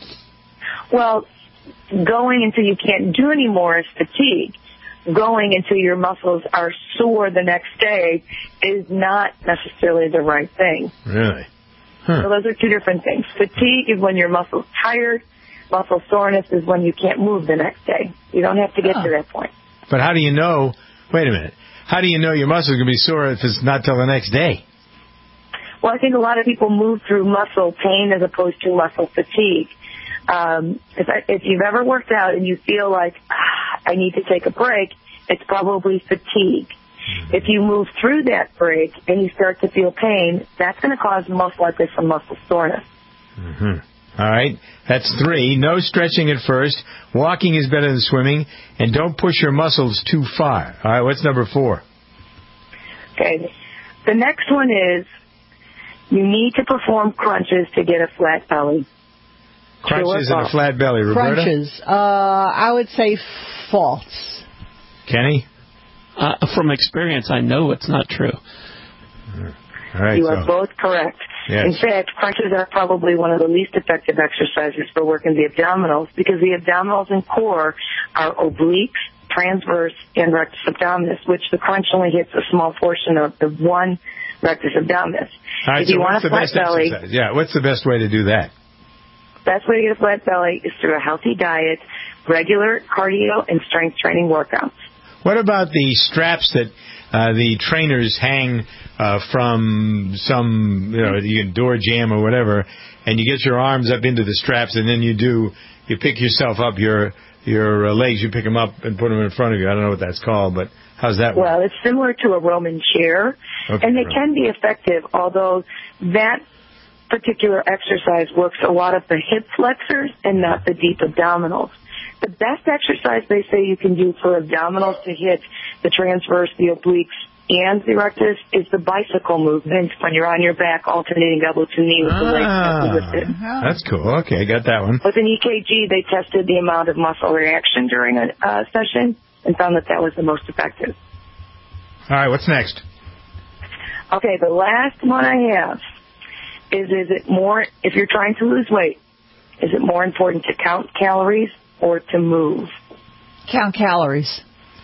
Well, going until you can't do anymore is fatigue. Going until your muscles are sore the next day is not necessarily the right thing. Really? Huh. So those are two different things. Fatigue is when your muscle's tired. Muscle soreness is when you can't move the next day. You don't have to get oh. to that point. But how do you know, wait a minute, how do you know your muscle's going to be sore if it's not till the next day? Well, I think a lot of people move through muscle pain as opposed to muscle fatigue. Um, if, I, if you've ever worked out and you feel like, ah, I need to take a break, it's probably fatigue. Mm-hmm. If you move through that break and you start to feel pain, that's going to cause most likely some muscle soreness. Mm-hmm. All right, that's three. No stretching at first. Walking is better than swimming. And don't push your muscles too far. All right, what's number four? Okay, the next one is you need to perform crunches to get a flat belly. Crunches and a flat belly, Roberta? Crunches. Uh, I would say false. Kenny? Uh, from experience, I know it's not true. All right, you so. are both correct. Yes. In fact, crunches are probably one of the least effective exercises for working the abdominals because the abdominals and core are obliques, transverse, and rectus abdominis, which the crunch only hits a small portion of the one rectus abdominis. All right, if so you what's want a the flat best belly, exercise? Yeah, what's the best way to do that? Best way to get a flat belly is through a healthy diet, regular cardio, and strength training workouts. What about the straps that uh, the trainers hang uh, from some, you know, you can door jam or whatever, and you get your arms up into the straps, and then you do, you pick yourself up, your your uh, legs, you pick them up and put them in front of you. I don't know what that's called, but how's that work? Well, it's similar to a Roman chair, okay, and they right. can be effective, although that particular exercise works a lot of the hip flexors and not the deep abdominals. The best exercise they say you can do for abdominals to hit the transverse, the obliques, and the rectus is the bicycle movement when you're on your back alternating elbow to knee with the legs ah, lifted. That's cool. Okay, got that one. With an E K G, they tested the amount of muscle reaction during a uh, session and found that that was the most effective. All right, what's next? Okay, the last one I have is, is it more, if you're trying to lose weight, is it more important to count calories or to move? Count calories.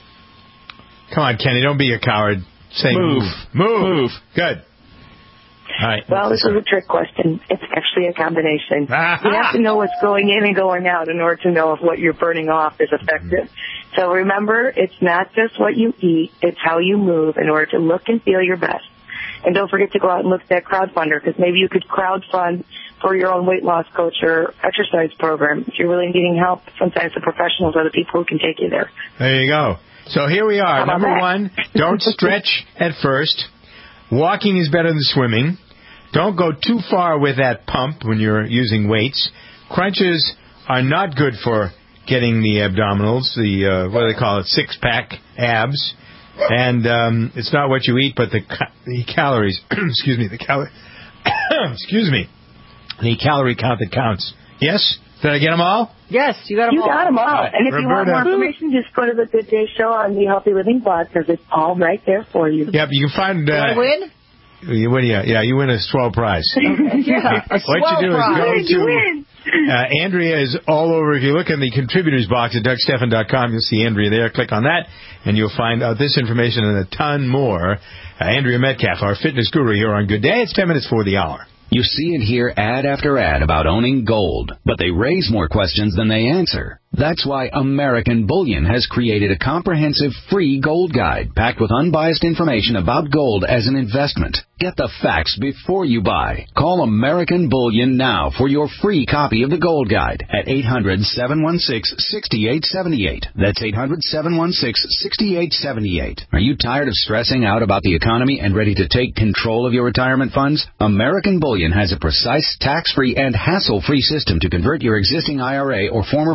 Come on, Kenny, don't be a coward. Say move. Move. Move. move. Good. All right. Well, this is a trick question. It's actually a combination. You have to know what's going in and going out in order to know if what you're burning off is effective. So remember, it's not just what you eat, it's how you move in order to look and feel your best. And don't forget to go out and look at that crowdfunder, because maybe you could crowdfund for your own weight loss coach or exercise program. If you're really needing help, sometimes the professionals are the people who can take you there. There you go. So here we are. Number that? one, don't stretch at first. Walking is better than swimming. Don't go too far with that pump when you're using weights. Crunches are not good for getting the abdominals, the, uh, what do they call it, six-pack abs. And um, it's not what you eat, but the ca- the calories. excuse me, the calorie. excuse me, the calorie count that counts. Yes, did I get them all? Yes, you got them you all. You got them all. Right. And if Roberta. you want more information, just go to the Good Day Show on the Healthy Living blog, because it's all right there for you. Yep, you can find. Uh, you want to win? You win, yeah, yeah. You win a swell prize. yeah, a swell what you do prize. is go to. Uh, Andrea is all over. If you look in the contributors box at Doug Stephan dot com, you'll see Andrea there. Click on that, and you'll find out this information and a ton more. Uh, Andrea Metcalf, our fitness guru here on Good Day. It's ten minutes for the hour. You see and hear ad after ad about owning gold, but they raise more questions than they answer. That's why American Bullion has created a comprehensive free gold guide packed with unbiased information about gold as an investment. Get the facts before you buy. Call American Bullion now for your free copy of the gold guide at eight hundred, seven one six, six eight seven eight. That's eight hundred, seven one six, six eight seven eight. Are you tired of stressing out about the economy and ready to take control of your retirement funds? American Bullion has a precise, tax-free, and hassle-free system to convert your existing I R A or former four oh one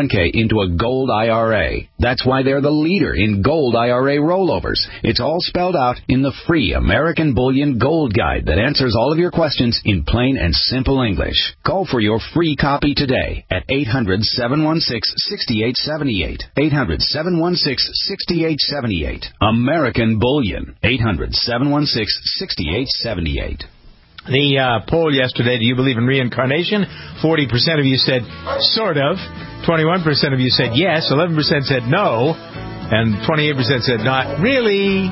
one k into a gold I R A. That's why they're the leader in gold I R A rollovers. It's all spelled out in the free American Bullion Gold Guide that answers all of your questions in plain and simple English. Call for your free copy today at eight hundred, seven one six, six eight seven eight. eight hundred, seven one six, six eight seven eight. American Bullion. eight hundred, seven one six, six eight seven eight. The uh, poll yesterday, do you believe in reincarnation? forty percent of you said sort of. twenty-one percent of you said yes. eleven percent said no. And twenty-eight percent said not really.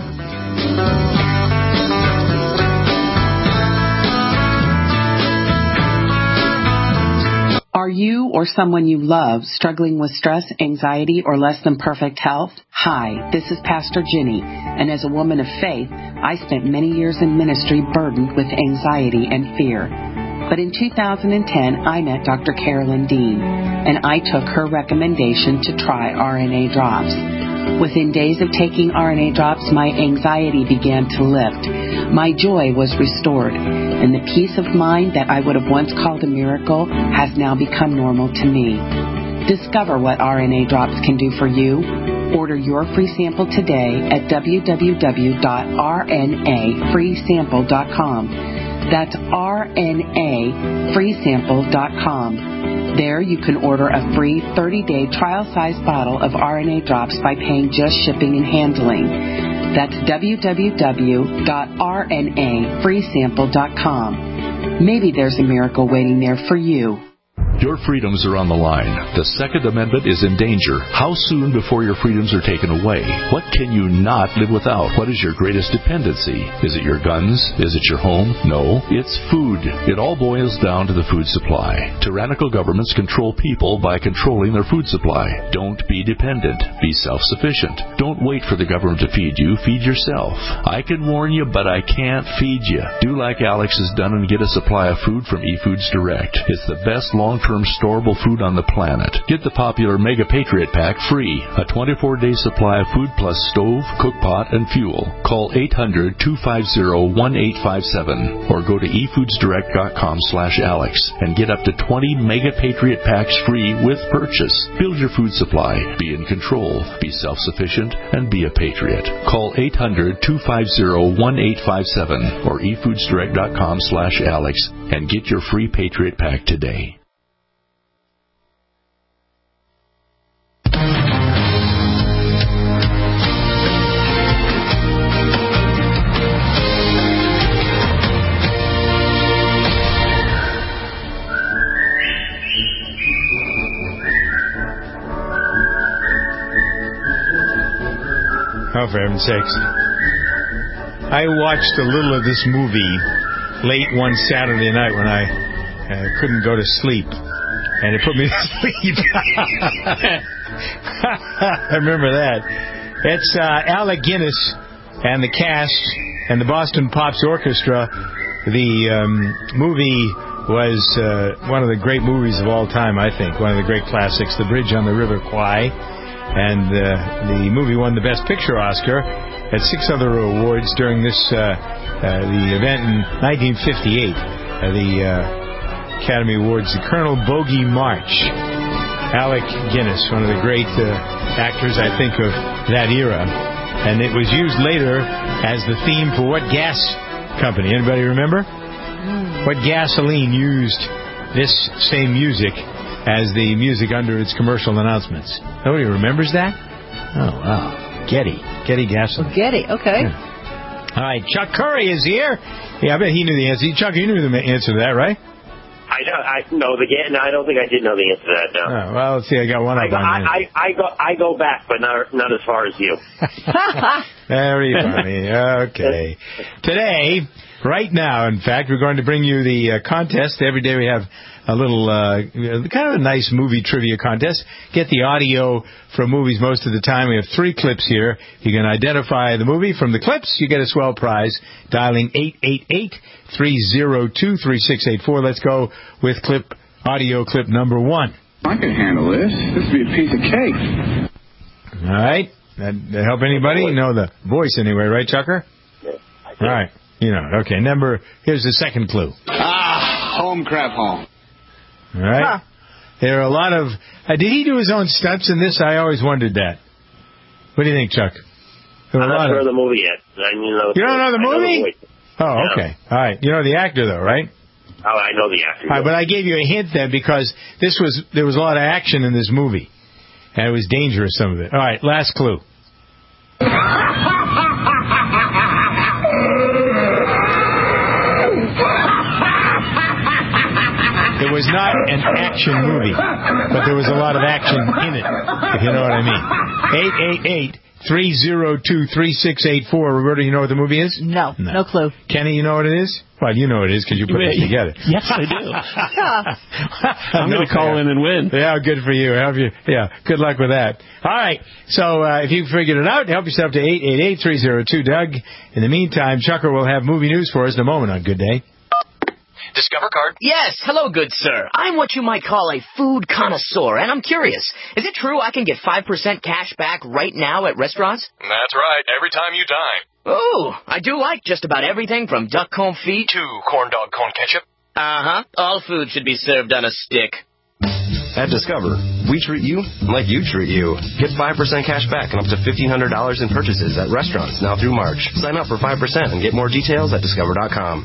Are you or someone you love struggling with stress, anxiety, or less than perfect health? Hi, this is Pastor Jenny, and as a woman of faith, I spent many years in ministry burdened with anxiety and fear. But in two thousand ten, I met Doctor Carolyn Dean, and I took her recommendation to try R N A drops. Within days of taking R N A drops, my anxiety began to lift. My joy was restored, and the peace of mind that I would have once called a miracle has now become normal to me. Discover what R N A drops can do for you. Order your free sample today at w w w dot r n a free sample dot com. That's r n a free sample dot com. There you can order a free thirty-day trial-sized bottle of R N A drops by paying just shipping and handling. That's w w w dot r n a free sample dot com. Maybe there's a miracle waiting there for you. Your freedoms are on the line. The Second Amendment is in danger. How soon before your freedoms are taken away? What can you not live without? What is your greatest dependency? Is it your guns? Is it your home? No, it's food. It all boils down to the food supply. Tyrannical governments control people by controlling their food supply. Don't be dependent. Be self-sufficient. Don't wait for the government to feed you. Feed yourself. I can warn you, but I can't feed you. Do like Alex has done and get a supply of food from eFoods Direct. It's the best long-term storable food on the planet. Get the popular Mega Patriot Pack free. A twenty-four day supply of food plus stove, cook pot, and fuel. Call eight hundred, two five zero, one eight five seven or go to e foods direct dot com slash Alex and get up to twenty Mega Patriot Packs free with purchase. Build your food supply. Be in control. Be self-sufficient and be a patriot. Call eight hundred, two five zero, one eight five seven or e foods direct dot com slash Alex and get your free Patriot Pack today. Oh, for heaven's sakes. I watched a little of this movie late one Saturday night when I uh, couldn't go to sleep. And it put me to sleep. I remember that. It's uh, Alec Guinness and the cast and the Boston Pops Orchestra. The um, movie was uh, one of the great movies of all time, I think. One of the great classics, The Bridge on the River Kwai. And uh, the movie won the Best Picture Oscar at six other awards during this uh, uh, the event in nineteen fifty-eight. Uh, the uh, Academy Awards, the Colonel Bogey March. Alec Guinness, one of the great uh, actors, I think, of that era. And it was used later as the theme for what gas company? Anybody remember? Mm. What gasoline used this same music as the music under its commercial announcements? Nobody remembers that? Oh, wow. Getty. Getty gasoline. Oh, Getty, okay. Yeah. All right, Chuck Curry is here. Yeah, I bet he knew the answer. Chuck, you knew the answer to that, right? I don't, I know the no, I don't think I did know the answer to that. No. Oh, well, let's see. I got one up I go, on I, that. I, I go I go back, but not not as far as you. Very funny. Okay. Today, right now, in fact, we're going to bring you the uh, contest. Every day we have a little, uh, kind of a nice movie trivia contest. Get the audio from movies most of the time. We have three clips here. You can identify the movie from the clips. You get a swell prize. Dialing eight eight eight, three oh two, three six eight four. Let's go with clip audio clip number one. I can handle this. This would be a piece of cake. All right. That, that help anybody? You know the voice anyway, right, Chucker? Yes, I do. All right. You know, okay. Number, here's the second clue. Ah, home crap home. All right. Huh. There are a lot of... Uh, did he do his own stunts in this? I always wondered that. What do you think, Chuck? I'm not sure of the movie yet. I mean, you know, you don't know the movie? Know the oh, okay. All right. You know the actor, though, right? Oh, I know the actor. All right, but I gave you a hint then because this was there was a lot of action in this movie. And it was dangerous, some of it. All right, last clue. It was not an action movie, but there was a lot of action in it, if you know what I mean. eight eight eight, three oh two, three six eight four. Roberta, you know what the movie is? No, no, no clue. Kenny, you know what it is? Well, you know what it is because you put it together. Yes, I do. I'm going to call in and win. Yeah, good for you. Help you. Yeah, good luck with that. All right, so uh, if you figured it out, help yourself to eight eight eight, three oh two, Doug. In the meantime, Chucker will have movie news for us in a moment on Good Day. Discover card? Yes. Hello, good sir. I'm what you might call a food connoisseur, and I'm curious. Is it true I can get five percent cash back right now at restaurants? That's right. Every time you dine. Oh, I do like just about everything from duck confit to corn dog cone ketchup. Uh-huh. All food should be served on a stick. At Discover, we treat you like you treat you. Get five percent cash back and up to fifteen hundred dollars in purchases at restaurants now through March. Sign up for five percent and get more details at discover dot com.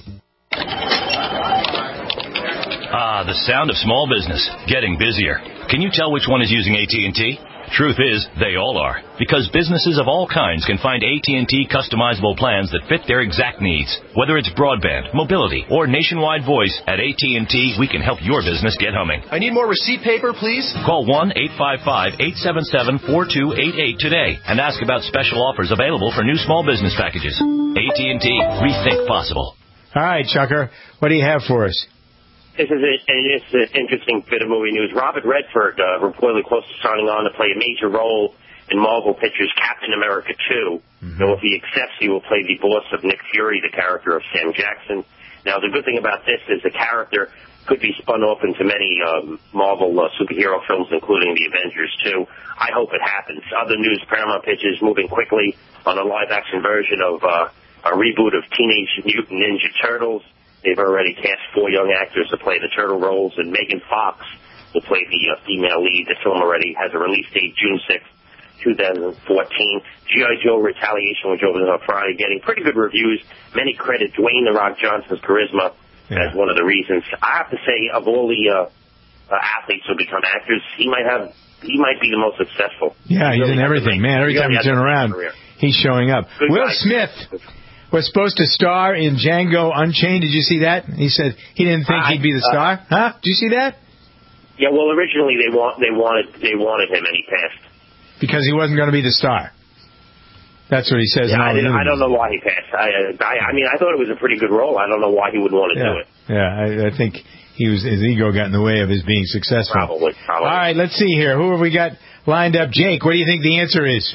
Ah, the sound of small business, getting busier. Can you tell which one is using A T and T? Truth is, they all are. Because businesses of all kinds can find A T and T customizable plans that fit their exact needs. Whether it's broadband, mobility, or nationwide voice, at A T and T, we can help your business get humming. I need more receipt paper, please. Call one eight five five, eight seven seven, four two eight eight today and ask about special offers available for new small business packages. A T and T, rethink possible. All right, Chucker, what do you have for us? This is a, it's an interesting bit of movie news. Robert Redford, uh, reportedly close to signing on to play a major role in Marvel Pictures' Captain America two. Mm-hmm. Though if he accepts, he will play the boss of Nick Fury, the character of Sam Jackson. Now, the good thing about this is the character could be spun off into many um, Marvel uh, superhero films, including The Avengers two. I hope it happens. Other news, Paramount Pictures moving quickly on a live-action version of uh, a reboot of Teenage Mutant Ninja Turtles. They've already cast four young actors to play the turtle roles, and Megan Fox will play the uh, female lead. The film already has a release date, June sixth, twenty fourteen. G I. Joe Retaliation, which opens on Friday, getting pretty good reviews. Many credit Dwayne The Rock Johnson's charisma yeah. as one of the reasons. I have to say, of all the uh, uh, athletes who become actors, he might have, he might be the most successful. Yeah, he he's really in everything. Man, every time you turn around, he's showing up. Good Will guy. Smith was supposed to star in Django Unchained. Did you see that? He said he didn't think I, he'd be the star. Uh, huh? Did you see that? Yeah, well, originally they want they wanted they wanted him, and he passed because he wasn't going to be the star. That's what he says. Yeah, in all I, didn't, the I don't know why he passed. I, I I mean, I thought it was a pretty good role. I don't know why he would want to yeah. do it. Yeah, I, I think he was his ego got in the way of his being successful. Probably, probably. All right, let's see here. Who have we got lined up? Jake, what do you think the answer is?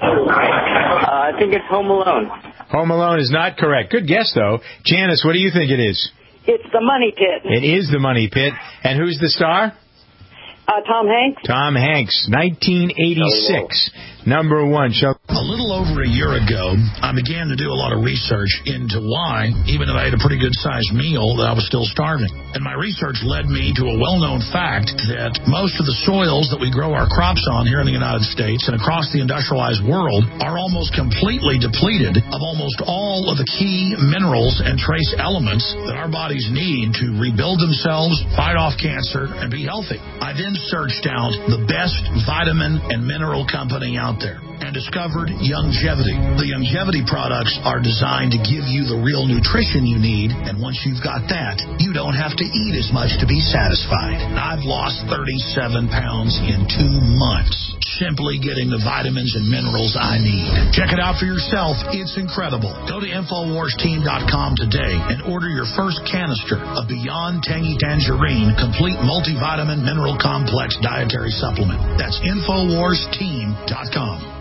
Uh, I think it's Home Alone. Home Alone is not correct. Good guess, though. Janice, what do you think it is? It's The Money Pit. It is The Money Pit. And who's the star? Uh, Tom Hanks. Tom Hanks, nineteen eighty-six. Number one. Show. A little over a year ago, I began to do a lot of research into why, even though I ate a pretty good-sized meal, that I was still starving. And my research led me to a well-known fact that most of the soils that we grow our crops on here in the United States and across the industrialized world are almost completely depleted of almost all of the key minerals and trace elements that our bodies need to rebuild themselves, fight off cancer, and be healthy. I then searched out the best vitamin and mineral company out there and discovered Youngevity. The Youngevity products are designed to give you the real nutrition you need, and once you've got that, you don't have to eat as much to be satisfied. I've lost thirty-seven pounds in two months simply getting the vitamins and minerals I need. Check it out for yourself. It's incredible. Go to Infowars Team dot com today and order your first canister of Beyond Tangy Tangerine Complete Multivitamin Mineral Complex Dietary Supplement. That's Infowars Team dot com.